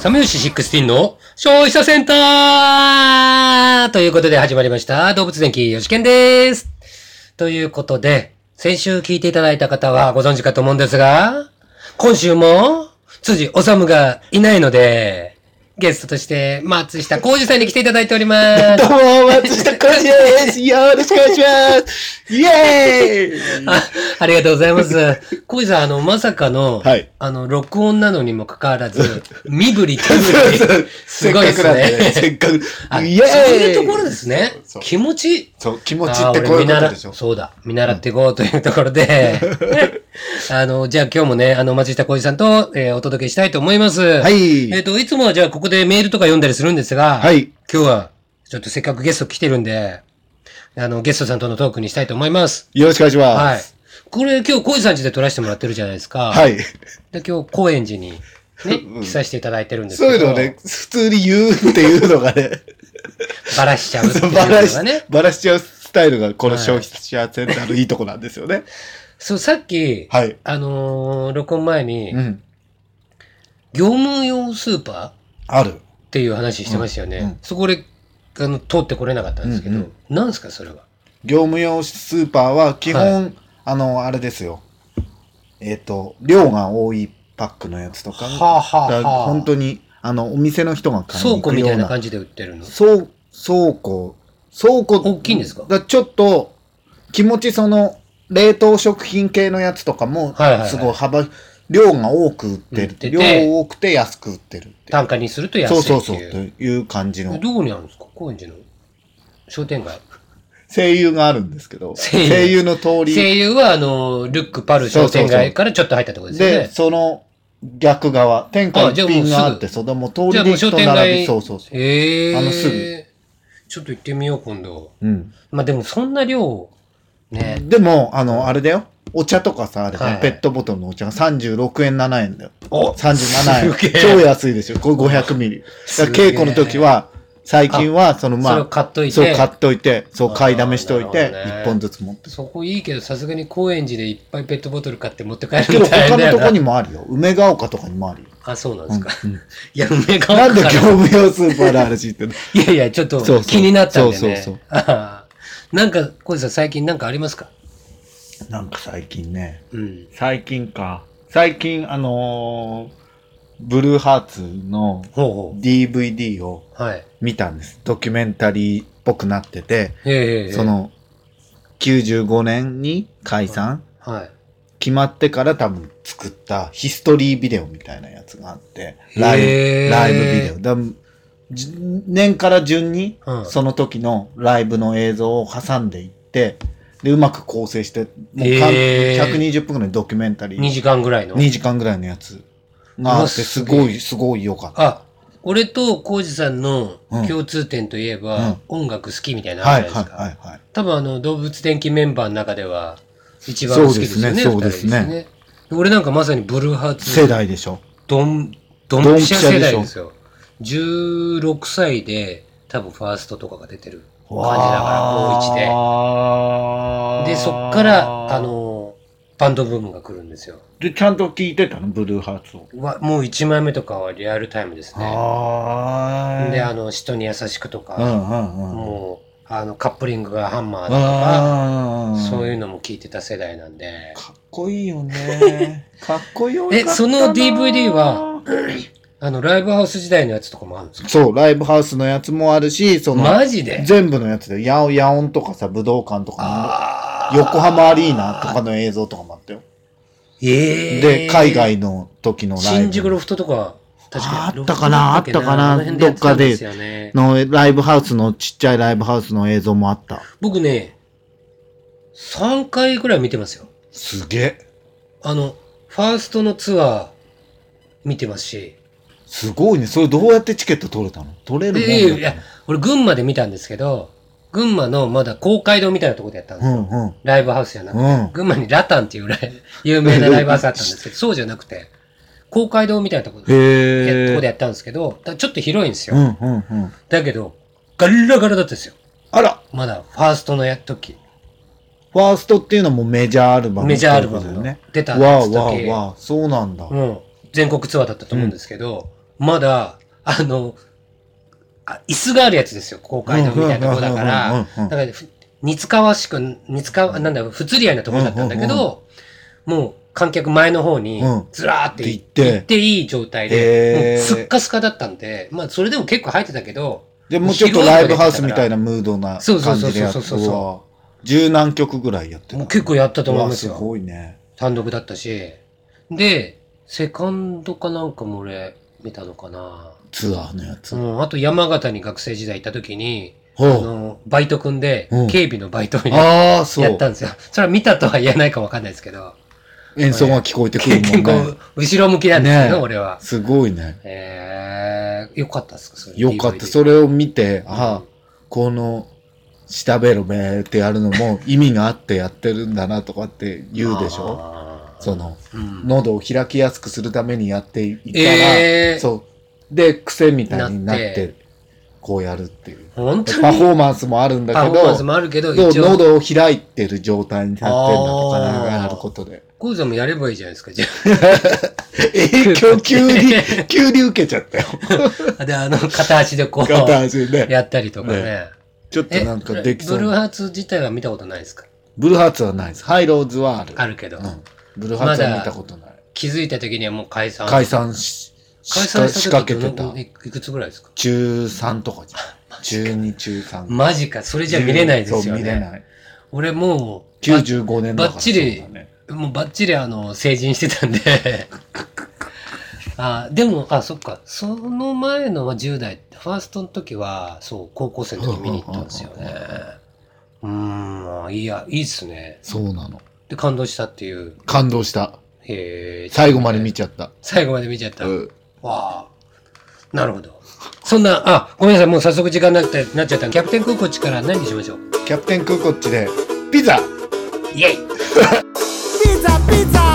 サムヨシ16の消費者センターということで始まりました。動物電気よしけんです。ということで、先週聞いていただいた方はご存知かと思うんですが、今週も辻治がいないので、ゲストとして松下幸二さんに来ていただいております。 どうも、松下幸二です。よろしくお願いします。イエーイありがとうございます。幸二さん、まさかの、 はい、 録音なのにもかかわらず、身振り手振り、すごいですね。 せっかく。イエーイそういうところですね。気持ち。 そう、気持ちってこういうことでしょ。 そうだ、見習っていこうというところで、じゃあ今日もね、松下幸二さんと、お届けしたいと思います。 はい。 いつもはじゃあここでメールとか読んだりするんですが、 はい。 今日は、ちょっとせっかくゲスト来てるんで、ゲストさんとのトークにしたいと思います。 よろしくお願いします。 はい。これ今日幸二さん家で撮らせてもらってるじゃないですか。 はい。 で、今日高円寺にね、来させていただいてるんですけど。 そういうのね、普通に言うっていうのがね、 バラしちゃうっていうのがね。 バラしちゃうスタイルがこの消費者センターのいいとこなんですよね。 そう、さっき、 はい。 録音前に、業務用スーパーある。 っていう話してましたよね。そこで、通ってこれなかったんですけど、なんですか、それは。 業務用スーパーは基本、あれですよ。量が多いパックのやつとか。本当に、お店の人が買いに行くような。 倉庫みたいな感じで売ってるの？ 倉庫。 大きいんですか？ ちょっと、気持ち冷凍食品系のやつとかも、すごい量が多く売ってる。量多くて安く売ってる。 単価にすると安いっていう。 そう。という感じの。 どこにあるんですか？高円寺の商店街。 声優があるんですけど、声優の通り。 声優はルックパル商店街からちょっと入ったところですよね。 で、その逆側、天下一品があって、そのもう通りで人並び、そう。すぐ。 ちょっと行ってみよう、今度。 うん。 まあでもそんな量、ね。 でも、あれだよ。お茶とかさ、あれね、ペットボトルのお茶が36円7円だよ。37円。超安いですよ。これ500ミリ。稽古の時は、最近は、 それを買っといて。 そう、買っといて、買いだめしといて、1本ずつ持って。 そこいいけど、さすがに高円寺でいっぱいペットボトル買って持って帰るみけど、 たいな。 他のとこにもあるよ。梅ヶ丘とかにもあるよ。 あ、そうなんですか。いや、梅ヶ丘。 なんで業務用スーパーの話ってんの？ いや、ちょっと気になったんでね。 そう。 なんか、小路さん最近なんかありますか？ なんか最近ね。最近、ブルーハーツの DVD を見たんです。ドキュメンタリーっぽくなってて、95年に解散、決まってから多分作ったヒストリービデオみたいなやつがあって、ライブビデオ。年から順にその時のライブの映像を挟んでいって、で、うまく構成して、もう120分ぐらいのドキュメンタリー。 2時間ぐらいの ?2 時間ぐらいのやつ。があって、すごい良かった。 あ、俺とコウジさんの共通点といえば、音楽好きみたいなのあるじゃないですか。はい。多分動物電気メンバーの中では、一番好きですよね。 そうですね。 俺なんかまさにブルーハーツ。 世代でしょ。 ドンピシャ世代ですよ。16歳で、多分ファーストとかが出てる感じだから、高1で。で、そっから、バンドブームが来るんですよ。 で、ちゃんと聞いてたのブルーハーツを。 もう1枚目とかはリアルタイムですね。で、人に優しくとか、もう、カップリングがハンマーだとか、そういうのも聞いてた世代なんで。 かっこいいよね。かっこよかったな。 その DVD は、ライブハウス時代のやつとかもあるんですか？ そう、ライブハウスのやつもあるし、 マジで全部のやつで、野音とかさ、武道館とかの、横浜アリーナとかの映像とかもあったよ。で、海外の時のライブ。 新宿ロフトとか、確かに。あったかなどっかで、のライブハウスの、ちっちゃいライブハウスの映像もあった。 僕ね、3回ぐらい見てますよ。 すげえ。 ファーストのツアー見てますし。 すごいね。それどうやってチケット取れたの？取れるもんだったの？ いや、俺群馬で見たんですけど、群馬のまだ公会堂みたいなところでやったんですよ。ライブハウスじゃなくて。群馬にラタンっていう有名なライブハウスあったんですけど、そうじゃなくて、公会堂みたいなところでやったんですけど、ちょっと広いんですよ。だけど、ガラガラだったんですよ。 あら！ まだファーストの時。 ファーストっていうのもメジャーアルバム。 メジャーアルバムの出た時。 わあ、そうなんだ。 全国ツアーだったと思うんですけど、まだ椅子があるやつですよ。公会堂みたいなとこだから、だから、似つかわしく、不釣り合いなとこだったんだけど、もう観客前の方にずらーって行っていい状態で、もうすっかすかだったんで、まあそれでも結構入ってたけど、 でもうちょっとライブハウスみたいなムードな感じでやってた。十何曲ぐらいやってた。 もう結構やったと思いますよ。 すごいね。 単独だったし。で、セカンドかなんかも俺見たのかな。 ツアーのやつ。 あと山形に学生時代行った時に、バイト組んで、警備のバイトをやったんですよ。それは見たとは言えないかわかんないですけど。 演奏が聞こえてくるもんね。 結構、後ろ向きなんですけど、俺は。 すごいね。 よかったっすか、それ。 よかった。それを見て、この、下ベロベーってやるのも意味があってやってるんだなとかって言うでしょ。喉を開きやすくするためにやっていたら、そう。で、癖みたいになって、こうやるっていう。 本当にパフォーマンスもあるんだけど、 パフォーマンスもあるけど、 喉を開いてる状態になってんだとかやることで。 コウさんもやればいいじゃないですか、じゃ影響急に受けちゃったよ。 で、片足でこう、 片足でやったりとかね。 ちょっとなんかできそう。 ブルーハーツ自体は見たことないですか？ ブルーハーツはないです。ハイローズはある。 あるけど。 ブルーハーツは見たことない。 気づいた時にはもう解散しかけてた。 いくつぐらいですか？ 中3とかじゃん。中2、中3。 マジか。それじゃ見れないですよね。 そう、見れない。 俺もう、 95年だから。 バッチリ、もうバッチリ成人してたんで。でも、そっか。その前のは10代、ファーストの時は、そう、高校生の時見に行ったんですよね。いいっすね。 そうなの。 で、感動したっていう。 感動した。最後まで見ちゃった。 最後まで見ちゃった。わあ。なるほど。そんな、ごめんなさい。もう早速時間なっちゃった。キャプテンクーコッチから何にしましょう？ キャプテンクーコッチで、ピザイェイピザピザ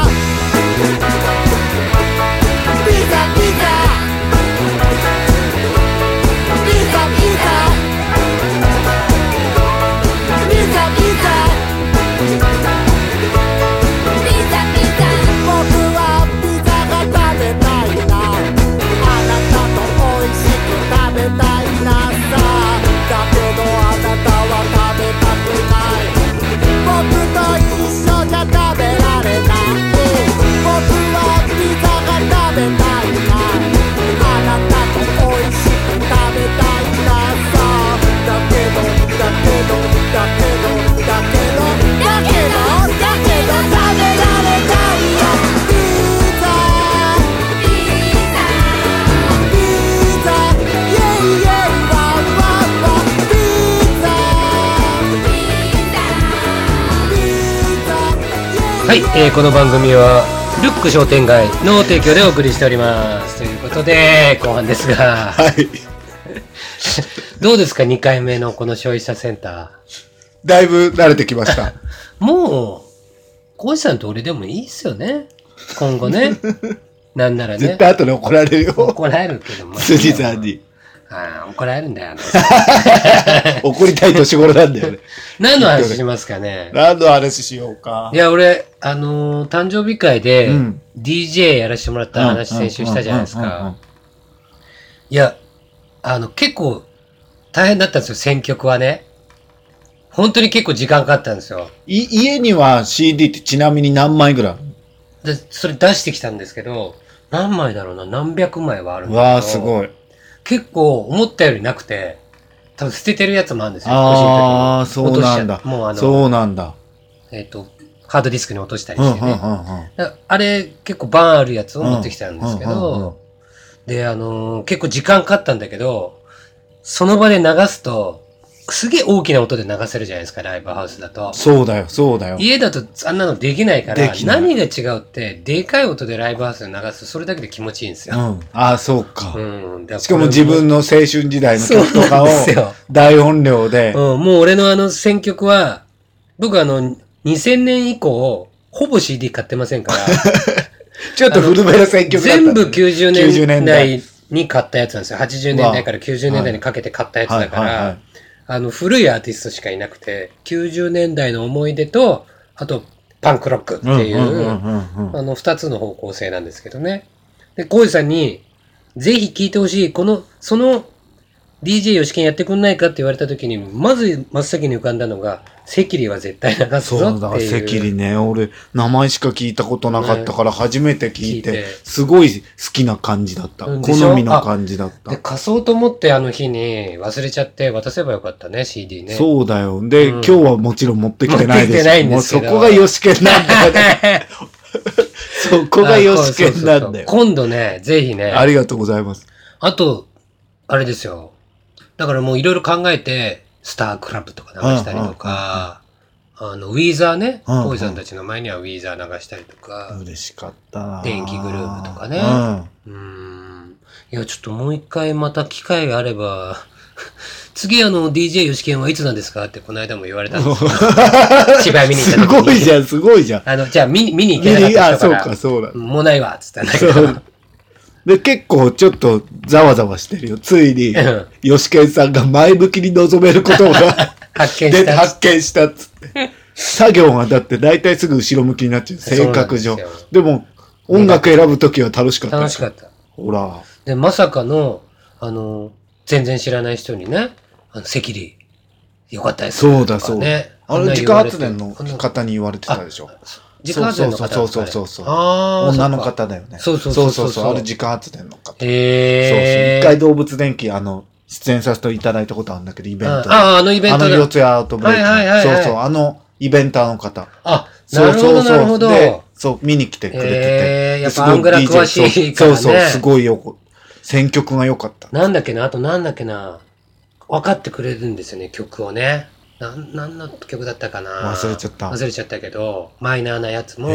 はい、この番組はルック商店街の提供でお送りしておりますということで後半ですが、 はい、 どうですか2回目のこの消費者センター。 だいぶ慣れてきましたもうコウジさんと俺でもいいっすよね今後ねなんならね絶対後で怒られるよ。 怒られるけども辻さんに怒られるんだよ怒りたい年頃なんだよね何の話しますかね。 何の話しようか。 いや俺誕生日会で DJ やらせてもらった話先週したじゃないですか。いや結構大変だったんですよ選曲はね。本当に結構時間かかったんですよ。 家には CD ってちなみに何枚ぐらい？ でそれ出してきたんですけど何枚だろうな、何百枚はあるんだけど。 わーすごい。 結構思ったよりなくて、多分捨ててるやつもあるんですよ。 ああ、そうなんだ。 もうそうなんだ。 ハードディスクに落としたりしてね。あれ結構バンあるやつを持ってきたんですけど、で、結構時間かかったんだけど、その場で流すと、すげえ大きな音で流せるじゃないですか、ライブハウスだと。 そうだよ、そうだよ。 家だとあんなのできないから、何が違うって、でかい音でライブハウスで流すと、それだけで気持ちいいんですよ。 ああ、そうか。 しかも自分の青春時代の曲とかを大音量で。 もう俺の選曲は、僕2000年以降、ほぼ CD 買ってませんから。 ちょっと古めの選曲だった、 全部90年代に買ったやつなんですよ。80年代から90年代にかけて買ったやつだから。古いアーティストしかいなくて、90年代の思い出と、あと、パンクロックっていう、二つの方向性なんですけどね。で、コウジさんに、 ぜひ聞いてほしい。その DJ 吉健やってくんないかって言われた時に、まず真っ先に浮かんだのが、赤痢は絶対流すぞっていう。 そうだ、赤痢ね。俺、名前しか聞いたことなかったから初めて聞いて、すごい好きな感じだった。好みの感じだった。 で、貸そうと思ってあの日に忘れちゃって渡せばよかったね、CD ね。 そうだよ。で、今日はもちろん持ってきてないです。持ってきてないんですけど。 もうそこが吉健なんだよ。そこが吉健なんだよ。 今度ね、ぜひね。 ありがとうございます。 あと、あれですよ。だからもういろいろ考えて、スタークラブとか流したりとか、ウィーザーね、ポイさんたちの前にはウィーザー流したりとか、 嬉しかったな。 電気グループとかね。いや、ちょっともう一回また機会があれば、次DJ 吉健はいつなんですかってこの間も言われたんですよ。芝居見に行った時に。 すごいじゃん、すごいじゃん。 じゃあ見に行けなかった人から。 そうか、そうだ。 もうないわ、つったんだけど。 で、結構ちょっとざわざわしてるよ。ついに、吉健さんが前向きに臨めることが発見したっつって。作業がだって大体すぐ後ろ向きになっちゃう。性格上。でも、音楽選ぶときは楽しかった。 楽しかった。 ほら。 で、まさかの、全然知らない人にね、赤痢、よかったですね。そうだ、そうだ。自家発電の方に言われてたでしょ。 自家発電の方そう。女の方だよね。そう。あれ自家発電の方。そう。一回動物電気、出演させていただいたことあるんだけど、イベントで。 あのイベントで。 四谷アウトブレイク。そう、イベンターの方。 なるほど、なるほど。 で、そう、見に来てくれてて。 やっぱアングラ詳しいからね。 そう、すごいよ。選曲が良かった。 なんだっけな、あとなんだっけな。分かってくれるんですよね、曲をね。何の曲だったかな。 忘れちゃったけど、マイナーなやつも。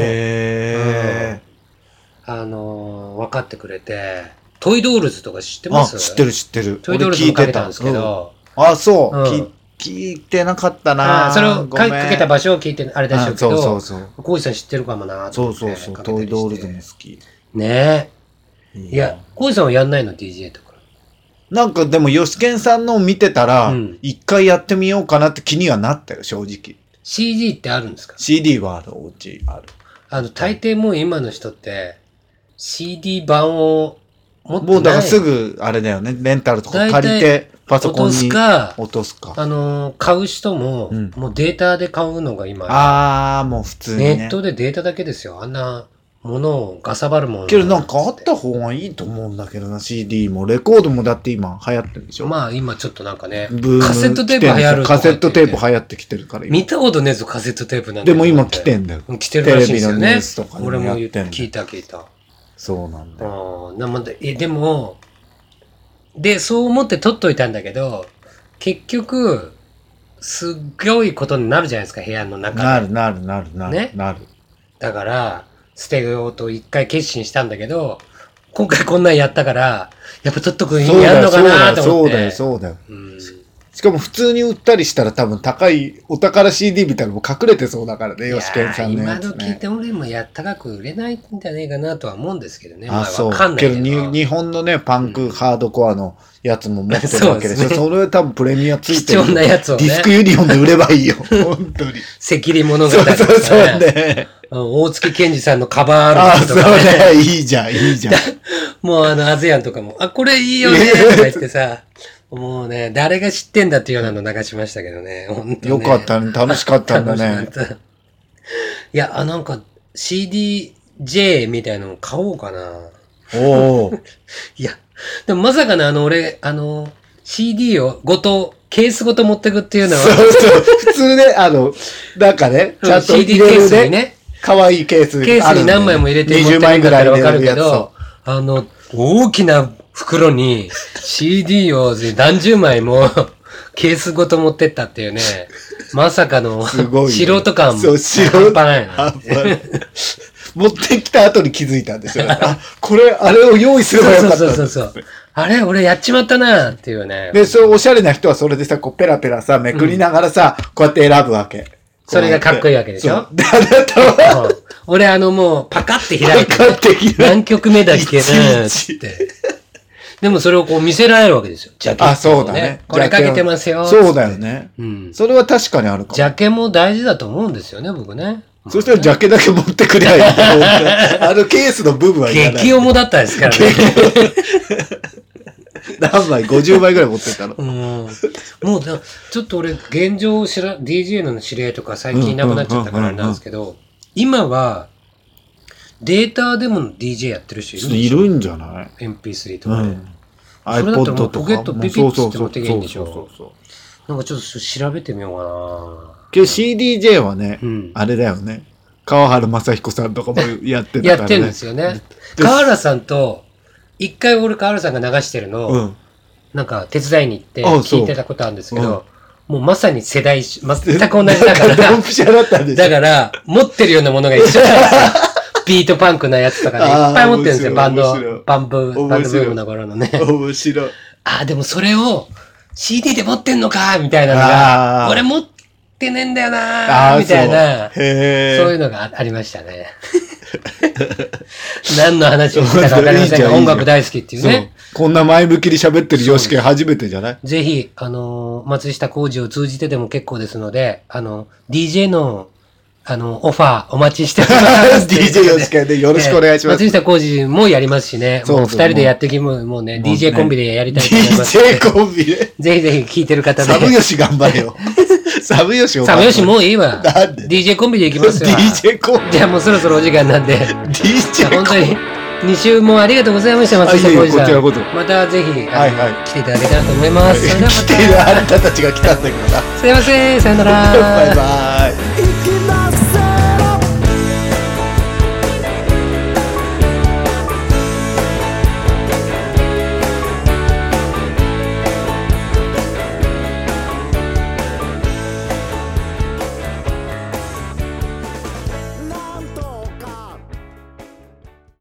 分かってくれて、トイドールズとか知ってます？ 知ってる。 トイドールズもかけたんですけど。 そう。聞いてなかったな。 それをかけた場所を聞いて、あれでしょうけど。 そう。 コウジさん知ってるかもな。 そう。トイドールズも好き。 ねえ。いや、コウジさんはやんないの DJ とか。 なんかでも、吉健さんのを見てたら、一回やってみようかなって気にはなったよ、正直。 CD ってあるんですか？ CD はある、お家ある。 大抵もう今の人って、CD 版を持ってない。 もうだからすぐ、あれだよね、レンタルとか借りて、パソコンに落とすか。 買う人も、もうデータで買うのが今。 もう普通にね。 ネットでデータだけですよ。あんなものをかさばるもの。 けどなんかあった方がいいと思うんだけどな、CD も。レコードもだって今流行ってるでしょ。 まあ今ちょっとなんかね、 カセットテープ流行る。 カセットテープ流行ってきてるから。 見たことねえぞ、カセットテープなんて。でも今来てんだよ。 来てるらしいですよね。 テレビのニュースとか俺も聞いた。 そうなんだよ。 でも、そう思って撮っといたんだけど、結局、すっごいことになるじゃないですか、部屋の中で。 なる。 ね。だから、捨てようと一回決心したんだけど、今回こんなんやったから、やっぱ撮っとくんやんのかなと思って。 そうだよ。しかも普通に売ったりしたら多分高いお宝 CD みたいなのも隠れてそうだからね、吉健さんのやつね。 今時って俺も高く売れないんじゃねえかなとは思うんですけどね。 そう。 わかんないけど。 日本のね、パンク、ハードコアのやつも持ってるわけでしょ。それは多分プレミアついてる。 貴重なやつをね。 ディスクユニオンで売ればいいよ。本当に。 赤痢物語とかね。 そうね。 大月健二さんのカバーアルバムとかね。 そうね。いいじゃん。 もうアズヤンとかも、これいいよねとか言ってさ、もうね、誰が知ってんだっていうようなの流しましたけどね。本当ね。 よかったね。楽しかったんだね。 いや、なんか CDJ みたいなの買おうかな。いや、でもまさかね、俺、CD をケースごと持ってくっていうのは。 そう。普通ね、なんかね、ちゃんと CD ケースにね。 可愛いケース。 ケースに何枚も入れて持ってくるからわかるけど、大きな袋に CD を何十枚もケースごと持ってったっていうね、まさかの素人感半端ないな。 持ってきた後に気づいたんですよ。あれを用意すればよかった。 そう。あれ俺やっちまったなっていうね。 で、そうおしゃれな人はそれでさ、ペラペラさ、めくりながらさ、こうやって選ぶわけ。 それがかっこいいわけでしょ。 で、あなたは俺もうパカって開いて、何曲目だっけなって。でもそれをこう見せられるわけですよ。ジャケット。 そうだね。 これかけてますよ。 そうだよね。それは確かにあるかも。 ジャケも大事だと思うんですよね、僕ね。 そしたらジャケだけ持ってくりゃいい。ケースの部分はいらない。 激重だったですからね。 何枚 ?50 枚ぐらい持ってたの。 もうちょっと俺、現状DJ の知り合いとか最近いなくなっちゃったからなんですけど、今は、データでも DJ やってる人いるんでしょ？ いるんじゃない？ MP3 とかで。 iPod それだったらもうとか。 ポケットピピッつって持ってきゃいいんでしょ？ そう。 なんかちょっと調べてみようかな。 けど CDJ はね、あれだよね。川原雅彦さんとかもやってたからね。 やってるんですよね。川原さんと、一回俺川原さんが流してるのを、なんか手伝いに行って聞いてたことあるんですけど、もうまさに世代、全く同じだから、 ドンピシャだったんですだから、持ってるようなものが一緒なんですよ。ビートパンクなやつとかね、いっぱい持ってるんですよ、バンドブームの頃のね。 面白い。 でもそれを CD で持ってんのかみたいなのが、俺持ってねえんだよなみたいな、そういうのがありましたね。何の話をしてたか分かりませんが、音楽大好きっていうね。 こんな前向きに喋ってるヨシケ初めてじゃない？ ぜひ、松下浩二を通じてでも結構ですので、DJ の、オファーお待ちしております。 DJ ヨシケでよろしくお願いします。 松下浩二もやりますしね。もう二人でやってきもうね、DJ コンビでやりたいと思います。 DJ コンビでぜひぜひ聞いてる方で。 サブヨシ頑張れよ。サブヨシもういいわ。 なんで DJ コンビで行きますよ。 DJ コンビじゃあもうそろそろお時間なんで。 DJ コンビ本当に。2週もありがとうございました、松下浩二さん。 こちらこそまたぜひ、来ていただけたらと思います。それではまた。 来てるあなたたちが来たんだけどな。 すいません、さよなら。 バイバイ。